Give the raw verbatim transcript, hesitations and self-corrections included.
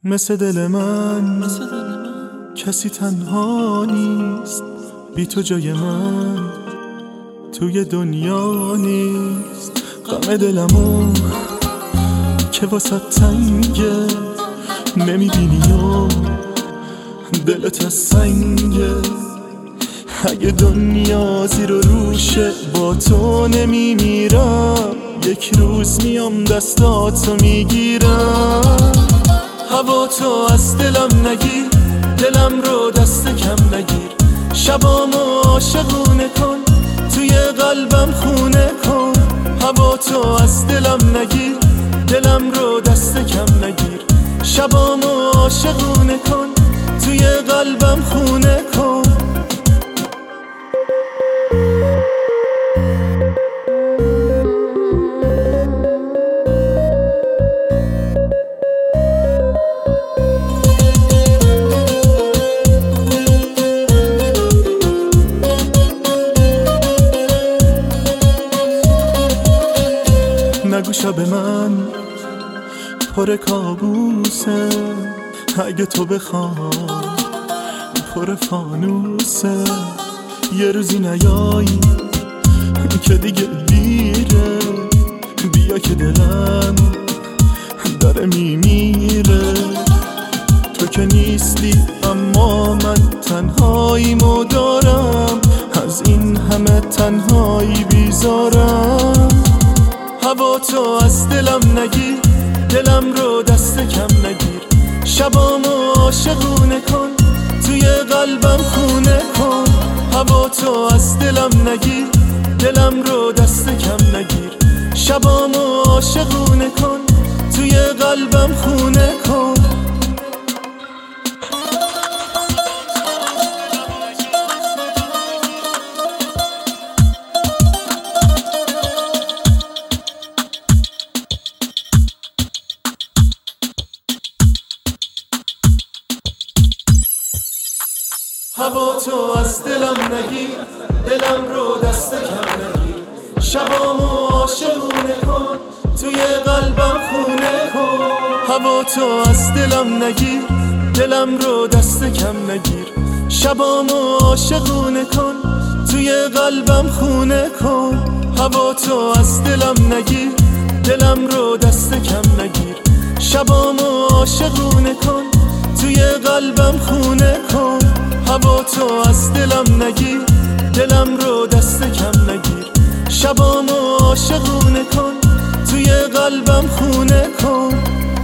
مثل دل من کسی تنها نیست، بی تو جای من توی دنیا نیست. غم دلمو که واسه تنگه نمیبینی و دلت از سنگه. اگه دنیا زیر و روشه با تو نمیمیرم، یک روز میام دستاتو میگیرم. هوا تو از دلم نگیر، دلم رو دست کم نگیر. شبامو عاشقونه کن، توی قلبم خونه کن. هوا تو از دلم نگیر، دلم رو دست کم نگیر. شبامو عاشقونه کن، توی قلبم خونه کن. نگو شب من پر کابوسه، اگه تو بخوای پر فانوسه. یه روزی نیایی که دیگه دیره، بیا که دلم داره میمیره. تو که نیستی اما من تنهاییمو دارم، از این همه تنهایی بیزارم. هوا تو از دلم نگیر، دلم رو دست کم نگیر. شبامو عاشقونه کن، توی قلبم خونه کن. هوا تو از دلم نگیر، دلم رو دست کم نگیر. شبامو عاشقونه کن، توی قلبم خونه کن. هوا تو از دلم نگیر، دلم رو دست کم نگیر. شبامو عاشقونه کن، توی قلبم خونه کن. هوا تو از دلم نگیر، دلم رو دست کم نگیر. شبامو عاشقونه کن، توی قلبم خونه کن. هوا تو از دلم نگیر، دلم رو دست کم نگیر. شبامو عاشقونه کن، توی قلبم خونه کن. هوا تو از دلم نگیر، دلم رو دست کم نگیر. شبامو عاشقونه کن، توی قلبم خونه کن.